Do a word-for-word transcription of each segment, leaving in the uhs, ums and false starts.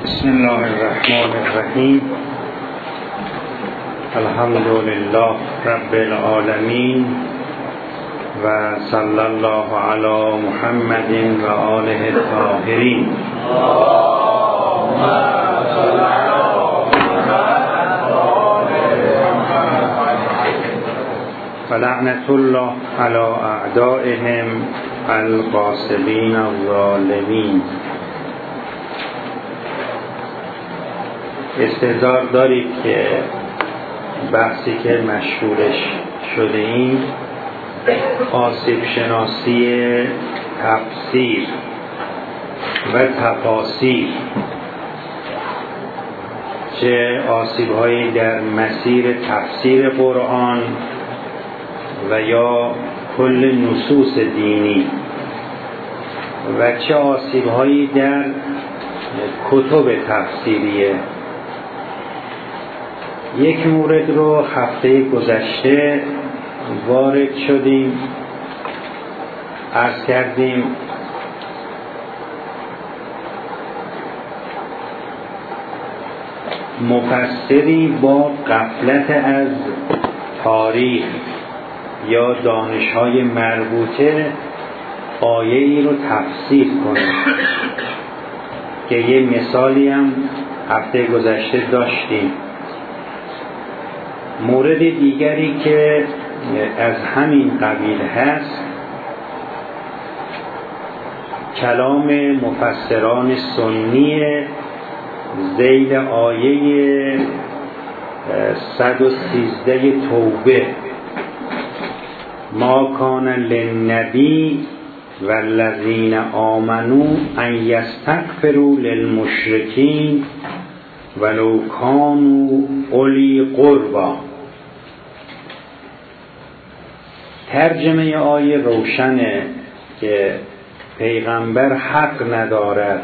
بسم الله الرحمن الرحیم. الحمد لله رب العالمین و صلی الله علی محمد و آله الطاهرین. و لعنت الله علی اعدائهم الغاصبین الظالمین. استعداد دارید که بحثی که مشهورش شده این آسیب شناسی تفسیر و تفاسیر، چه آسیب‌هایی در مسیر تفسیر قرآن و یا کل نصوص دینی و چه آسیب‌هایی در کتب تفسیریه. یک مورد رو هفته گذشته وارد شدیم، عرض کردیم مفسری با غفلت از تاریخ یا دانش‌های مربوطه آیه‌ای رو تفسیر کنه که یه مثالی هم هفته گذشته داشتیم. مورد دیگری که از همین قبیل هست کلام مفسران سنی ذیل آیه صد و سیزده توبه: ما کان للنبی والذین آمنوا ان یستغفروا للمشرکین ولو کانوا اولی قربا. ترجمه آیه روشنه که پیغمبر حق ندارد،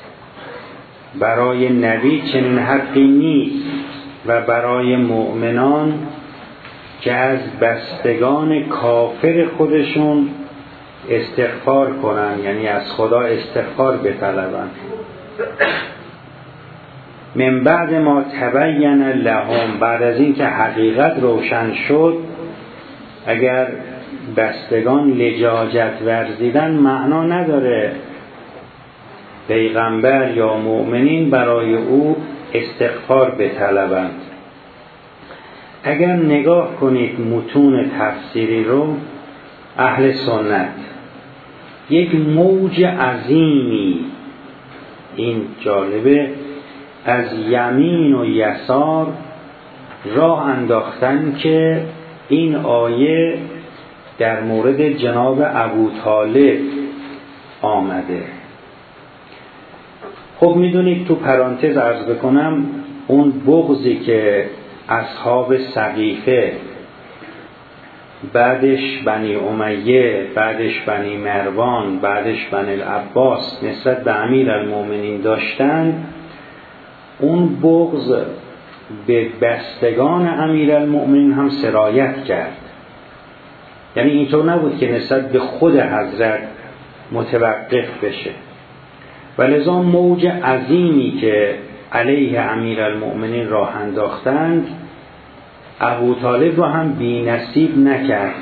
برای نبی چنین حقی نیست و برای مؤمنان که از بستگان کافر خودشون استغفار کنن، یعنی از خدا استغفار بطلبن. من بعد ما تبین لهم، بعد از این که حقیقت روشن شد، اگر بستگان لجاجت ورزیدن معنا نداره پیغمبر یا مؤمنین برای او استغفار بطلبند. اگر نگاه کنید متون تفسیری رو، اهل سنت یک موج عظیمی، این جالبه، از یمین و یسار راه انداختن که این آیه در مورد جناب ابوطالب آمده. خب میدونید، تو پرانتز عرض بکنم، اون بغضی که اصحاب سقیفه، بعدش بنی امیه، بعدش بنی مروان، بعدش بنی العباس نسبت به امیرالمومنین داشتن، اون بغض به بستگان امیرالمومنین هم سرایت کرد. یعنی اینطور نبود که نسبت به خود حضرت متوقف بشه. ولذا موج عظیمی که علیه امیرالمومنین راه انداختند، ابوطالب رو هم بی نصیب نکرد.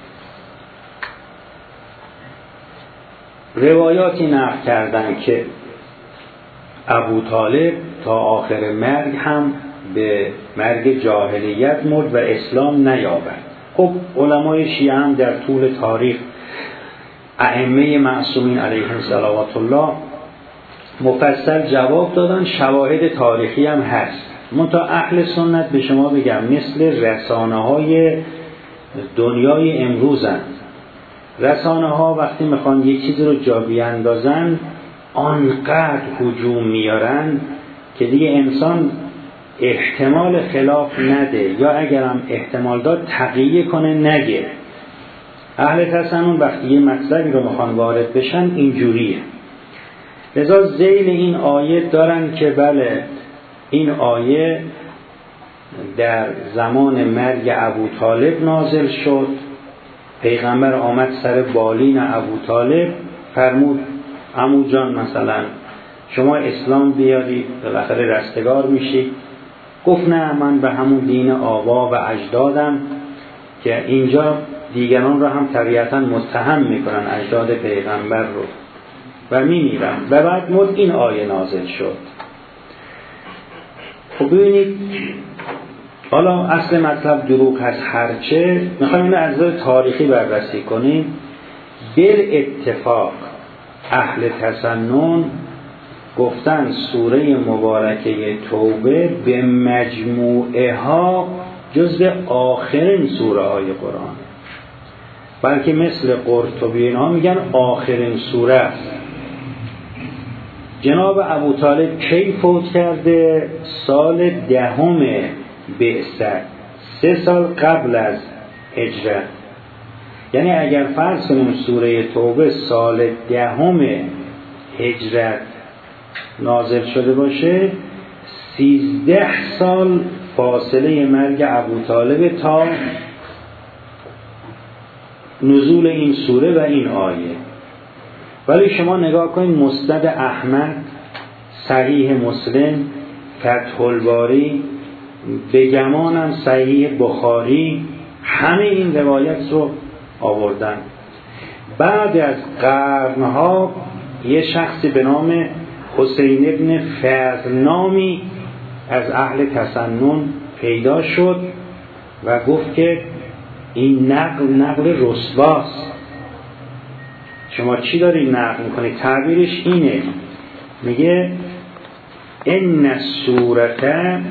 روایاتی نقل کردند که ابوطالب تا آخر مرگ هم به مرگ جاهلیت مرد و اسلام نیاورد. خب علمای شیعه هم در طول تاریخ، ائمه معصومین علیهم صلوات الله، مفصل جواب دادن، شواهد تاریخی هم هست. منتها اهل سنت به شما بگم مثل رسانه های دنیای امروزن. رسانه ها وقتی میخوان یک چیزی رو جا بیاندازن، آنقدر هجوم میارن که دیگه انسان احتمال خلاف نده، یا اگرم احتمال داد تقیه کنه نگه. اهل تسنن وقتی یه مطلبی رو میخوان وارد بشن اینجوریه. لذا ذیل این آیه دارن که بله، این آیه در زمان مرگ ابوطالب نازل شد. پیغمبر آمد سر بالین ابوطالب، فرمود عمو جان مثلا شما اسلام بیارید بالاخره رستگار میشید. گفت نه، من به همون دین آبا و اجدادم، که اینجا دیگران را هم طبیعتا متهم میکنن، اجداد پیغمبر رو، و میمیرن. و بعد مد این آیه نازل شد. خب ببینید، حالا اصل مطلب دروغ هست هرچه، میخوایم اینو از نظر تاریخی بررسی کنیم. بل اتفاق اهل تسنن گفتن سوره مبارکه توبه به مجموعه ها جزء آخرین سوره های قرآن، بلکه مثل قرطبی اینا میگن آخرین سوره است. جناب ابو طالب کی فوت کرده؟ سال دهم بعثت، سه سال قبل از هجرت. یعنی اگر فرض کنیم سوره توبه سال دهم هجرت نازل شده باشه، سیزده سال فاصله مرگ ابو طالب تا نزول این سوره و این آیه. ولی شما نگاه کنید، مسند احمد، صحیح مسلم، فتح الباری، به گمانم صحیح بخاری، همه این روایت رو آوردن. بعد از قرنها یه شخصی به نام حسین ابن فضلنامی از اهل تسنن پیدا شد و گفت که این نقل نقل رسواست. شما چی داری نقل میکنی؟ تعبیرش اینه، میگه ان السورة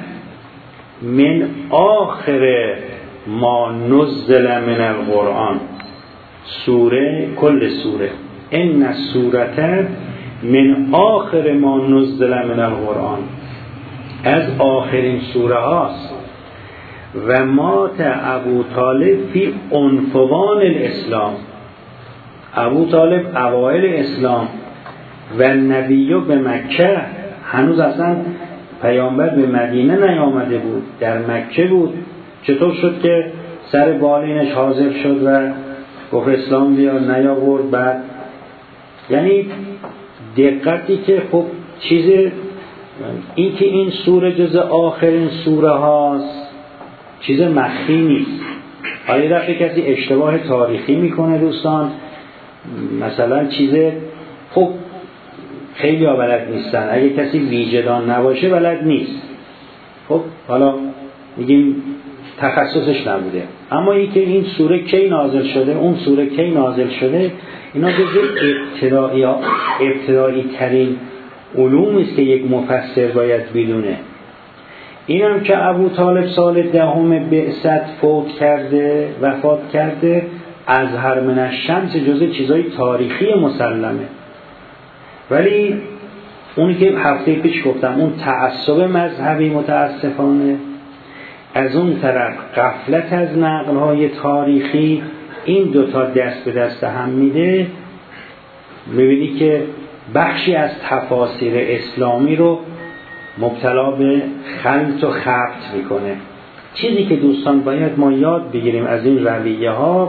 من آخر ما نزل من القرآن. سوره، کل سوره، ان السورة من آخر ما نزل من القرآن، از آخرین سوره هاست. و مات ابو طالب فی عنفوان الاسلام، ابو طالب اوائل اسلام و نبیو به مکه، هنوز اصلا پیامبر به مدینه نیامده بود، در مکه بود. چطور شد که سر بالینش حاضر شد و گفت اسلام بیار، نیاورد؟ بعد یعنی دقتی که خب چیز این که این سوره جز آخرین سوره هاست چیز مخفی نیست. حالا دفعه کسی اشتباه تاریخی میکنه دوستان، مثلا چیز خب خیلی ها بلد نیستن، اگه کسی ویجدان نباشه بلد نیست، خب حالا میگیم تخصصش نبوده. اما این که این سوره کی نازل شده، اون سوره کی نازل شده، اینا جزء ابتدایی ابتدایی ترین علوم است که یک مفسر باید بدونه. اینم که ابو طالب سال دهم بعثت فوت کرده، وفات کرده، ازهر من الشمس جزء چیزای تاریخی مسلمه. ولی اونی که هفته پیش گفتم، اون تعصب مذهبی متاسفانه، از اون طرف غفلت از نقل‌های تاریخی، این دوتا دست به دست هم میده. میبینی که بخشی از تفاسیر اسلامی رو مبتلا به خلط و خبط میکنه. چیزی که دوستان باید ما یاد بگیریم از این رویه ها،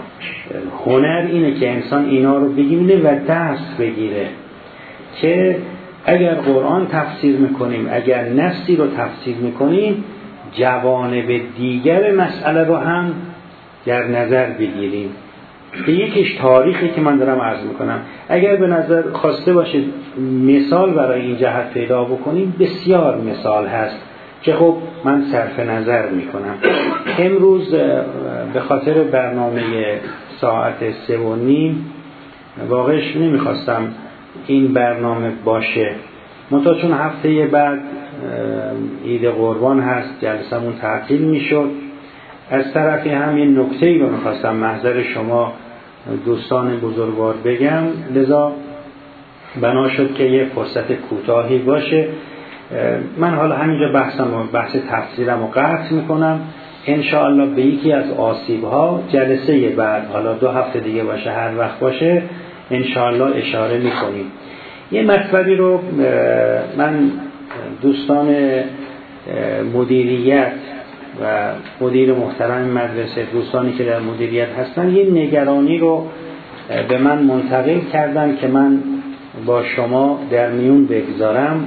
هنر اینه که انسان اینا رو بگیره و دست بگیره که اگر قرآن تفسیر میکنیم، اگر نصی رو تفسیر میکنیم، جوانب دیگر مسئله رو هم در نظر بگیریم. که یکیش تاریخی که من دارم عرض میکنم، اگر به نظر خواسته باشید مثال برای این جهت پیدا بکنیم، بسیار مثال هست که خب من صرف نظر میکنم. امروز به خاطر برنامه ساعت سه و نیم واقعش نمیخواستم این برنامه باشه، منتها چون هفته بعد عید قربان هست جلسمون تعطیل میشد. از طرفی هم این نکته‌ای رو میخواستم محضر شما دوستان بزرگوار بگم، لذا بنا شد که یه فرصت کوتاهی باشه. من حالا همینجا بحثم و بحث تفسیرم رو قطع میکنم. انشاءالله به یکی از آسیب‌ها جلسه بعد، حالا دو هفته دیگه باشه، هر وقت باشه، انشاءالله اشاره میکنیم. یه مطلبی رو من دوستان مدیریت و مدیر محترم مدرسه، دوستانی که در مدیریت هستن، یه نگرانی رو به من منتقل کردن که من با شما در میون بگذارم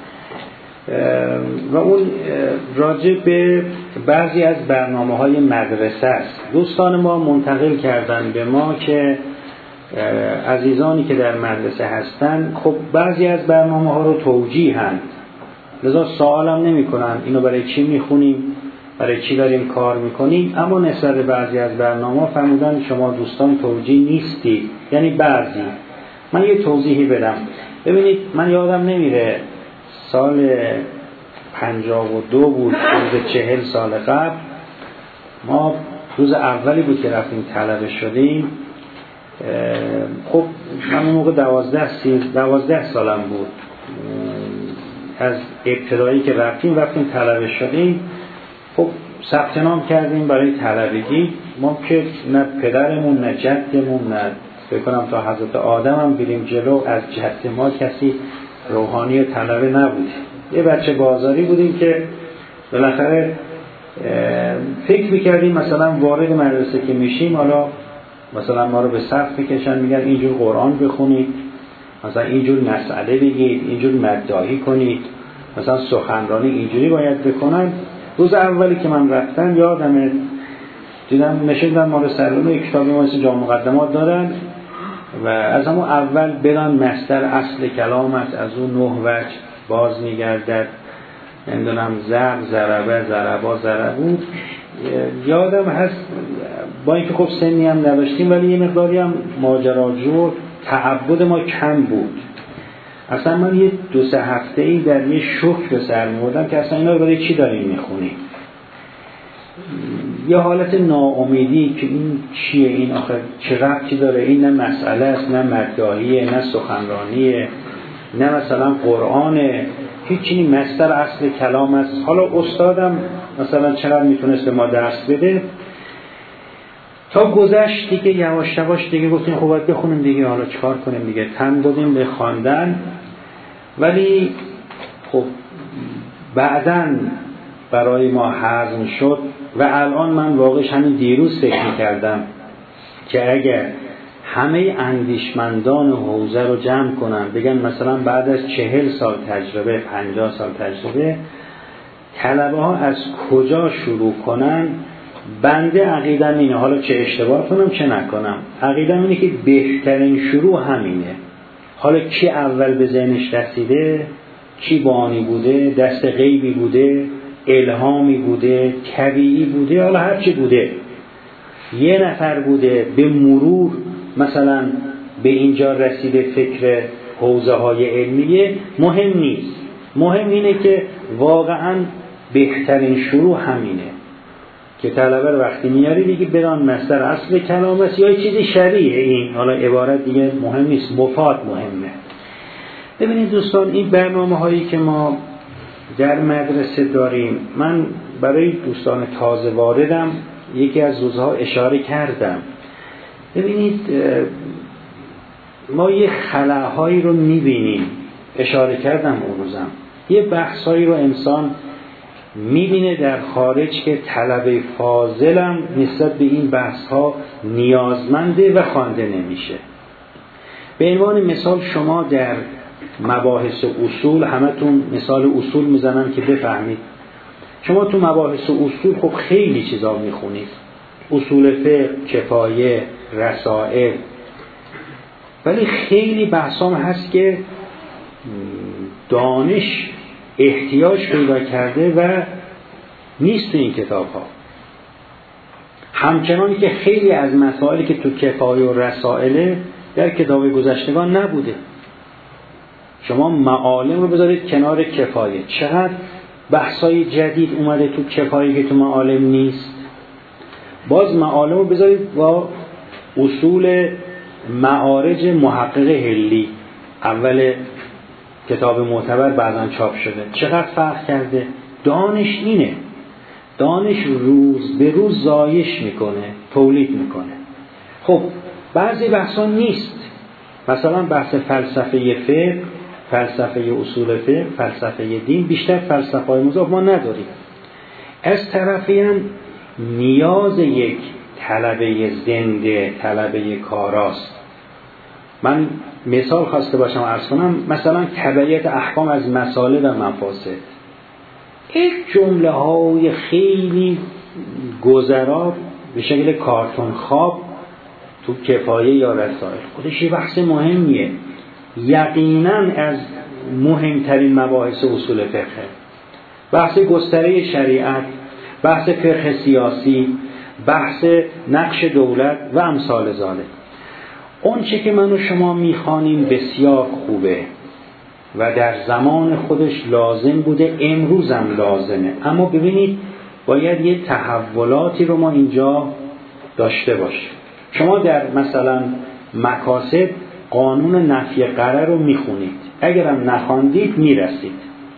و اون راجع به بعضی از برنامه‌های مدرسه است. دوستان ما منتقل کردن به ما که عزیزانی که در مدرسه هستن خب بعضی از برنامه‌ها رو توجیهند، لذا سوالم نمی کنن اینو برای چی میخونیم، برای چی داریم کار میکنیم، اما نسبت بعضی از برنامه‌ها فرمودن شما دوستان توجیه نیستید، یعنی بعضی. من یه توضیحی بدم. ببینید من یادم نمیره سال پنجاه و دو بود، روز چهل سال قبل، ما روز اولی بود که رفتیم طلبه شدیم. خب من اون موقع دوازده سی دوازده سالم بود. از ابتدایی که رفتیم رفتیم طلبه شدیم. خب ثبت نام کردیم برای طلبگی. ما که نه پدرمون نه جدمون نه فکر کنم تا حضرت آدم هم بریم جلو از جد ما کسی روحانی طلبه نبود. یه بچه بازاری بودیم که بالاخره فکر میکردیم مثلا وارد مدرسه که میشیم حالا مثلا ما رو به صف میکشن میگن اینجور قرآن بخونید، مثلا اینجور مسئله بگید، اینجور مدعی کنید، مثلا سخنرانی اینجوری باید بکنن. روز اولی که من رفتم یادمه دیدم نشوندن ما رو سرون یک کتابی مثل جامع مقدمات دارن و از همون اول بران مصدر اصل کلام است، از اون نه وجه باز میگردد، نمیدونم ضرب، ضربه، ضربا، ضربو. یادم هست با اینکه خب سنی هم نداشتیم ولی یه مقداری هم ماجراجو تعبد ما کم بود. اصلا من یه دو سه هفته ای در یه شوک به سر می‌بردم که اصلا اینا رو برای چی داریم میخونیم. یه حالت ناامیدی که این چیه، این آخر چه ربطی داره، این نه مسئله است، نه مدعیه، نه سخنرانیه، نه مثلا قرآنه، هیچی مصدر اصل کلام است. حالا استادم مثلا چقدر میتونست به ما درس بده، تا گذشت دیگه یواش یواش دیگه گفتیم خب باید بخونیم دیگه، حالا چیکار کنیم دیگه، تن دادیم به خواندن. ولی خب بعداً برای ما هضم شد و الان من واقعش همین دیروز فکر می‌کردم که اگر همه اندیشمندان حوزه رو جمع کنن بگن مثلا بعد از چهل سال تجربه، پنجاه سال تجربه، طلبه ها از کجا شروع کنن، بنده عقیدم اینه، حالا چه اشتباه کنم چه نکنم، عقیدم اینه که بهترین شروع همینه. حالا کی اول به ذهنش رسیده، کی بانی بوده، دست غیبی بوده، الهامی بوده، طبیعی بوده، حالا هر چی بوده، یه نفر بوده به مرور مثلا به اینجا رسیده، فکر حوزه های علمیه، مهم نیست. مهم اینه که واقعا بهترین شروع همینه که طلبه رو وقتی میاری دیگه بران مصدر اصل کلام است یا چیزی شریعه، این حالا عبارت دیگه مهم نیست، مفاد مهمه. ببینید دوستان، این برنامه هایی که ما در مدرسه داریم، من برای دوستان تازه واردم یکی از روزها اشاره کردم. ببینید ما یه خلاهایی رو میبینیم، اشاره کردم اون روزم، یه بحثایی رو انسان میبینه در خارج که طلبه فاضلم نسبت به این بحث‌ها نیازمنده و خوانده نمیشه. به عنوان مثال شما در مباحث اصول، همتون مثال اصول میزنم که بفهمید، شما تو مباحث اصول خب خیلی چیزا میخونید، اصول فقه، کفایه، رسائل، ولی خیلی بحثام هست که دانش احتیاج پیدا کرده و نیست تو این کتاب ها. همچنانی که خیلی از مسائلی که تو کفایه و رسائل در کتاب گذشتگان نبوده. شما معالم رو بذارید کنار کفایه، چقدر بحثای جدید اومده تو کفایه که تو معالم نیست. باز معالم رو بذارید با اصول معارج محقق حلی، اول کتاب معتبر بعداً چاپ شده، چقدر فرق کرده. دانش اینه، دانش روز به روز زایش میکنه، تولید میکنه. خب بعضی بحثا نیست، مثلا بحث فلسفه فقه، فلسفه اصول فقه، فلسفه دین، بیشتر فلسفه های مضاف ما نداریم. از طرفی هم نیاز یک طلبه زنده، طلبه کاراست. من مثال خواسته باشم عرض کنم، مثلا تبعیت احکام از مصالح و مفاسد، یک جمله های خیلی گذرا به شکل کارتون خواب تو کفایه یا رسائل، خودش یه بحث مهمیه، یقینا از مهمترین مباحث اصول فقه، بحث گستره شریعت، بحث فقه سیاسی، بحث نقش دولت و امثال ذالک. اون چه که من و شما میخوانیم بسیار خوبه و در زمان خودش لازم بوده، امروز هم لازمه، اما ببینید باید یه تحولاتی رو ما اینجا داشته باشیم. شما در مثلا مکاسب قانون نفی غرر رو میخونید، اگرم نخواندید میرسید.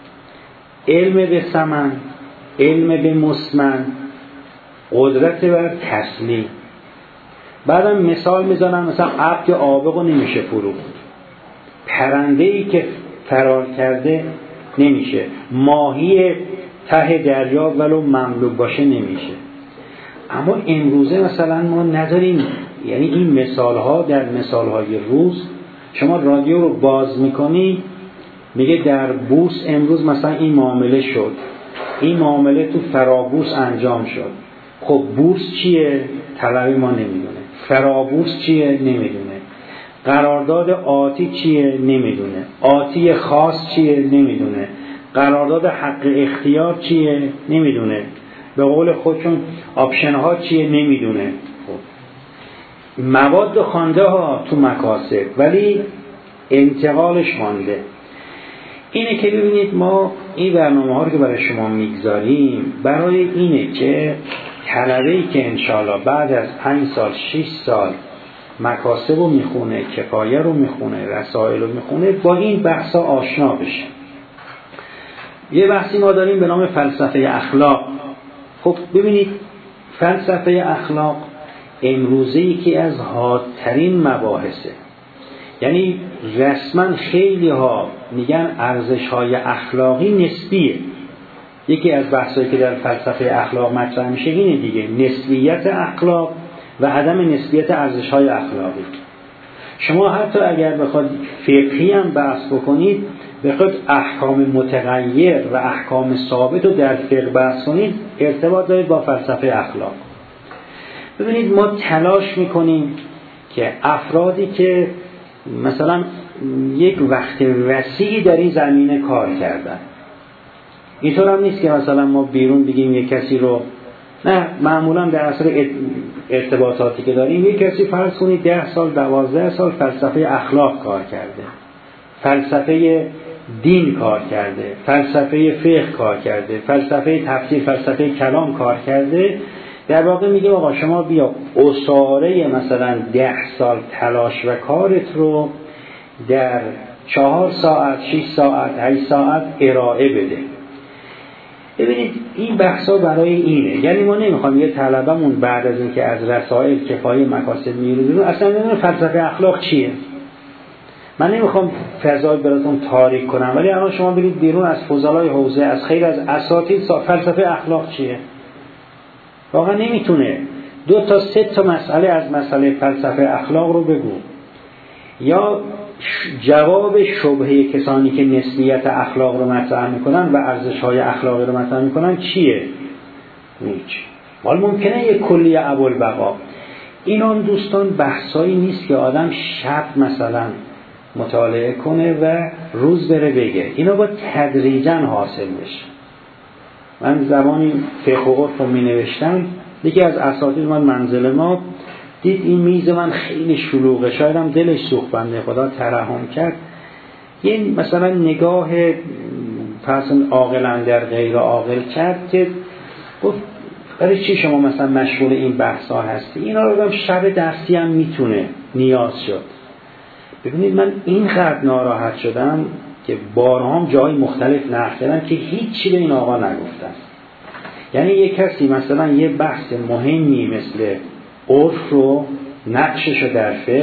علم به ثمن، علم به مسمن، قدرت بر تسلیم. بعدم مثال میزنم، مثلا عبد آبق نمیشه فروخت، پرنده‌ای که فرار کرده نمیشه، ماهی ته دریا ولو مملوک باشه نمیشه. اما امروزه مثلا ما نداریم، یعنی این مثال ها در مثال های روز، شما رادیو رو باز میکنی میگه در بورس امروز مثلا این معامله شد، این معامله تو فرابورس انجام شد. خب بورس چیه؟ طلبی ما نمیدونه. فرابورس چیه؟ نمیدونه. قرارداد آتی چیه؟ نمیدونه. آتی خاص چیه؟ نمیدونه. قرارداد حق اختیار چیه؟ نمیدونه. به قول خودشون آپشن ها چیه؟ نمیدونه. خب مواد خوانده ها تو مکاسب، ولی انتقالش خوانده. اینه که ببینید ما این برنامه ها رو که برای شما میگذاریم برای اینه که طلبه‌ای که انشالله بعد از پنج سال شش سال مکاسب رو میخونه، کفایه رو میخونه، رسائل رو میخونه، با این بحثا آشنا بشه. یه بحثی ما داریم به نام فلسفه اخلاق. خب ببینید فلسفه اخلاق امروزه یکی از حادترین مباحثه. یعنی رسما خیلی ها میگن ارزش های اخلاقی نسبیه. یکی از بحثایی که در فلسفه اخلاق مطرح میشه اینه دیگه، نسبیت اخلاق و عدم نسبیت ارزش های اخلاقی. شما حتی اگر بخواد فقهی هم بحث بکنید، بخواد احکام متغیر و احکام ثابت رو در فقه بحث کنید، ارتباط دارید با فلسفه اخلاق. ببینید ما تلاش میکنیم که افرادی که مثلا یک وقت وسیعی در این زمینه کار کردن، اینطور هم نیست که مثلا ما بیرون بگیم یک کسی رو، نه، معمولا در اثر ارتباطاتی که داریم یک کسی فرض کنید ده سال دوازده سال فلسفه اخلاق کار کرده، فلسفه دین کار کرده، فلسفه فقه کار کرده، فلسفه تفسیر، فلسفه کلام کار کرده. در واقع میگه آقا شما بیا اساره مثلا ده سال تلاش و کارت رو در چهار ساعت، شش ساعت، هشت ساعت ارائه بده. ببینید این بحثا برای اینه، یعنی ما نمیخوام یه طلبمون بعد از اینکه از رسائل کفایه مکاسب میره اصلا نمیدونه فلسفه اخلاق چیه. من نمیخوام فضای براتون تاریک کنم، ولی الان شما برید بیرون از فضلای حوزه، از خیلی از اساتید فلسفه اخلاق چیه، واقعا نمیتونه دو تا سه تا مسئله از مسئله فلسفه اخلاق رو بگو، یا جواب شبهه کسانی که نسبیت اخلاق رو مطرح میکنن و ارزش‌های اخلاقی رو مطرح میکنن چیه؟ هیچ. ولی ممکنه یک کلیه ابوالبقا. این اون دوستان بحثایی نیست که آدم شب مثلا مطالعه کنه و روز بره بگه، اینا با تدریجاً حاصل بشه. من زمانی فقه و عرف رو می نوشتم، یکی از اساتید من منزل ما دید این میز من خیلی شلوغه، شاید هم دلش سوخت، بنده خدا ترحم کرد، یه مثلا نگاه پسند عاقلان در غیر عاقل کرد که گفت برای چی شما مثلا مشغول این بحثا هستی؟ اینا رو هم شب درسی هم میتونه نیاز شد. ببینید من اینقدر ناراحت شدم که بارها هم جای مختلف نقل کردم که هیچی به این آقا نگفتن. یعنی یک کسی مثلا یه بحث مهمی مثل عرف رو، نقشش رو در فقه،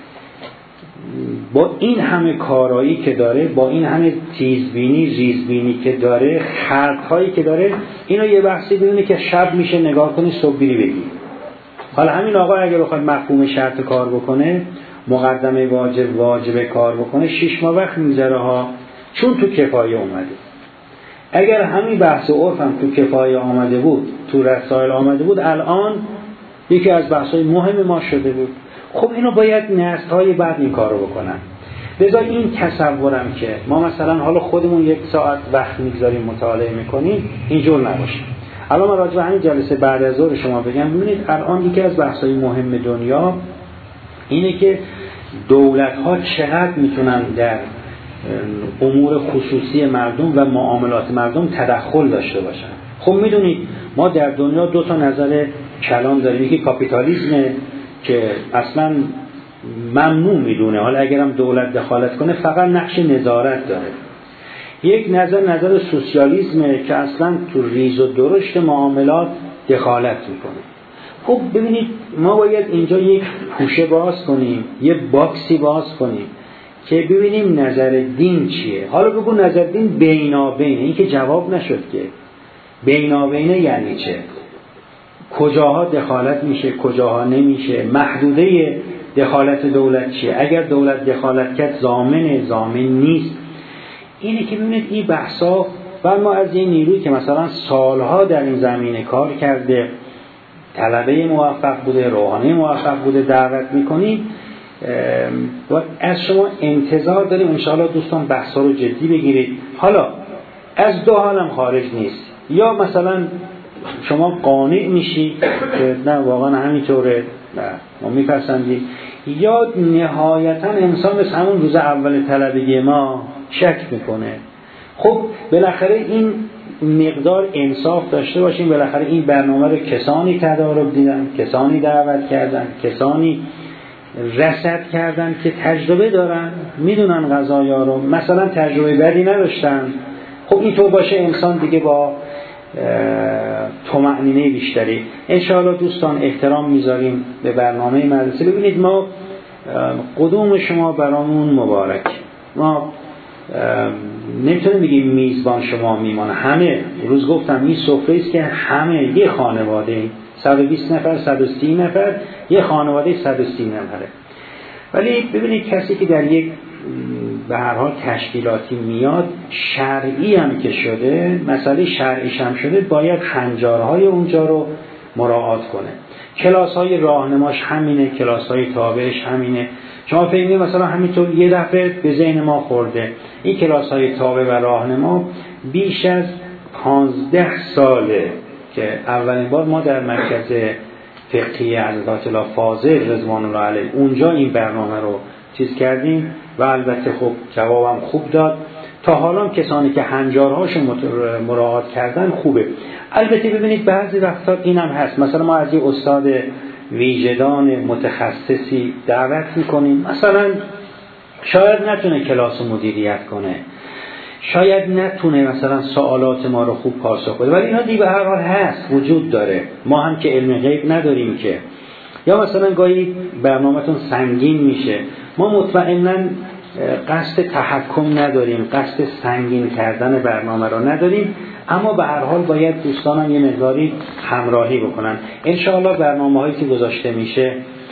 با این همه کارایی که داره، با این همه تیزبینی ریزبینی که داره، خردهایی که داره، اینو یه بحثی بدونه که شب میشه نگاه کنی صبح بیری بگی. حالا همین آقا اگر بخواد مفهوم شرط کار بکنه، مقدمه واجب واجب کار بکنه شش ماه وقت میذاره ها، چون تو کفایه اومده. اگر همین بحث عرف هم تو کفایه آمده بود، تو رسائل آمده بود، الان یکی از بحث‌های مهم ما شده بود. خب اینو باید نسل‌های بعد این کارو بکنن. لذا این تصورم که ما مثلا حالا خودمون یک ساعت وقت میگذاریم مطالعه میکنیم اینجور نباشه. الان من راجع به همین جلسه بعد از ظهر شما بگم، ببینید الان یکی از بحث‌های مهم دنیا اینه که دولت‌ها چقدر میتونن در امور خصوصی مردم و معاملات مردم تدخل داشته باشن. خب میدونید ما در دنیا دو تا نظر کلان داریم، یکی کاپیتالیسمه که اصلا ممنوع میدونه، حالا اگرم دولت دخالت کنه فقط نقش نظارت داره. یک نظر نظر سوسیالیسمه که اصلا تو ریز و درشت معاملات دخالت میکنه. خب ببینید ما باید اینجا یک پوشه باز کنیم، یه باکسی باز کنیم که ببینیم نظر دین چیه. حالا بگو نظر دین بینابینه، این که جواب نشد که بینابینه یعنی چه، کجاها دخالت میشه کجاها نمیشه، محدوده دخالت دولت چیه، اگر دولت دخالت کرد ضامن ضامن نیست. اینه که ببینید این بحثا و ما از این نیروی که مثلا سالها در این زمینه کار کرده، طلبه موفق بوده، روحانی موفق بوده دعوت میکنیم و از شما انتظار داریم انشاءالله دوستان بحثا رو جدی بگیرید. حالا از دو حالم خارج نیست، یا مثلا شما قانع میشی که نه واقعا همینطوره، نه ما میپسندیم، یا نهایتا انسان مثل همون روز اول طلبگی ما شک میکنه. خب بالاخره این مقدار انصاف داشته باشیم، بالاخره این برنامه رو کسانی تدارک دیدن، کسانی دعوت کردن، کسانی رصد کردن که تجربه دارن، میدونن قضایا رو، مثلا تجربه بدی نداشتن. خب اینطور باشه انسان دیگه با طمأنینه بیشتری. انشاءالله دوستان احترام میذاریم به برنامه مدرسه. ببینید ما قدوم شما برامون مبارک، ما نمیتونیم بگیم میزبان شما میمانه، همه روز گفتم این سفره است که همه یه خانواده صد و بیست نفر صد و سی نفر یه خانواده صد و سی نفره. ولی ببینید کسی که در یک به هر حال تشکیلاتی میاد، شرعی هم که شده، مسئله شرعیش هم شده، باید هنجارهای اونجا رو مراعات کنه. کلاس‌های راهنماش همینه، کلاس‌های تابعش همینه. شما فهمیدید مثلا همینطور یه دفعه به ذهن ما خورده این کلاس‌های تابع و راهنما بیش از پانزده ساله که اولین بار ما در مرکز فقهی حضرت الله فاضل رضوان الله علیه اونجا این برنامه رو چیز کردیم و البته خب جوابم خوب داد. تا حالا کسانی که هنجارهاشون مراعات کردن خوبه. البته ببینید بعضی وقتا اینم هست، مثلا ما از یه استاد ویژدان متخصصی دعوت میکنیم، مثلا شاید نتونه کلاس رو مدیریت کنه، شاید نتونه مثلا سوالات ما رو خوب پاسخ بده، ولی اینا دیگه به هر حال هست، وجود داره. ما هم که علم غیب نداریم که. یا مثلا گاهی برنامه‌تون سنگین میشه، ما مطمئناً قصد تحکم نداریم، قصد سنگین کردن برنامه رو نداریم، اما به هر حال باید دوستانم یه مقداری همراهی بکنن. انشاءالله برنامه‌هایی که گذاشته میشه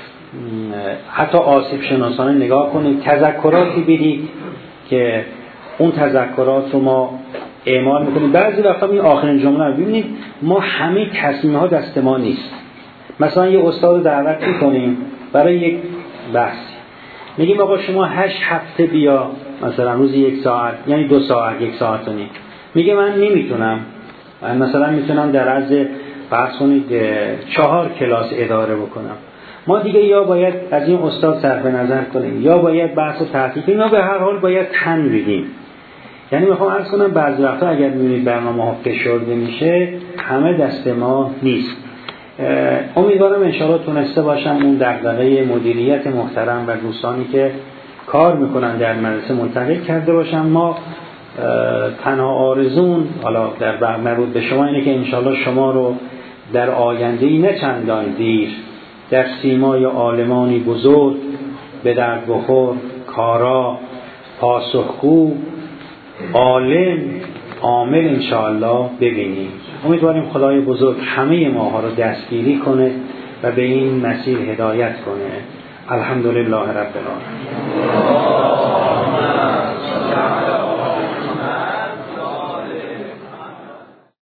حتی آسیب شناسانه نگاه کنید، تذکراتی بدید که اون تذکرات رو ما اعمال میکنیم. بعضی وقتا این آخرین جمله رو ببینید، ما همه تصمیم ها دست ما نیست. مثلا یه استاد رو دعوت میکنیم برای یک بحث، میگیم آقا شما هشت هفته بیا مثلا روزی یک ساعت، یعنی دو ساعت، یک ساعت و نیم. میگه من نمیتونم، من مثلا میتونم در عرض فرض کنید چهار کلاس اداره بکنم. ما دیگه یا باید از این استاد صرف نظر کنیم، یا باید بحث رو تعطیل کنیم، یا به هر حال باید تن بدیم. یعنی میخوام عرض کنم بعضی وقتا اگر میبینید برنامه ها فشرده میشه، همه دست ما نیست. امیدوارم انشاءالله تونسته باشم اون دغدغه مدیریت محترم و دوستانی که کار میکنن در مدرسه منتقل کرده باشم. ما تنها آرزون حالا در مربوط به شما اینه که انشاءالله شما رو در آینده‌ای نه چندان دیر در سیمای عالمانی بزرگ، به درد بخور، کارا، پاسخگو، عالم، عامل انشاءالله ببینیم. امیدواریم خدای بزرگ همه ماها رو دستگیری کنه و به این مسیر هدایت کنه. الحمدلله رب العالمین.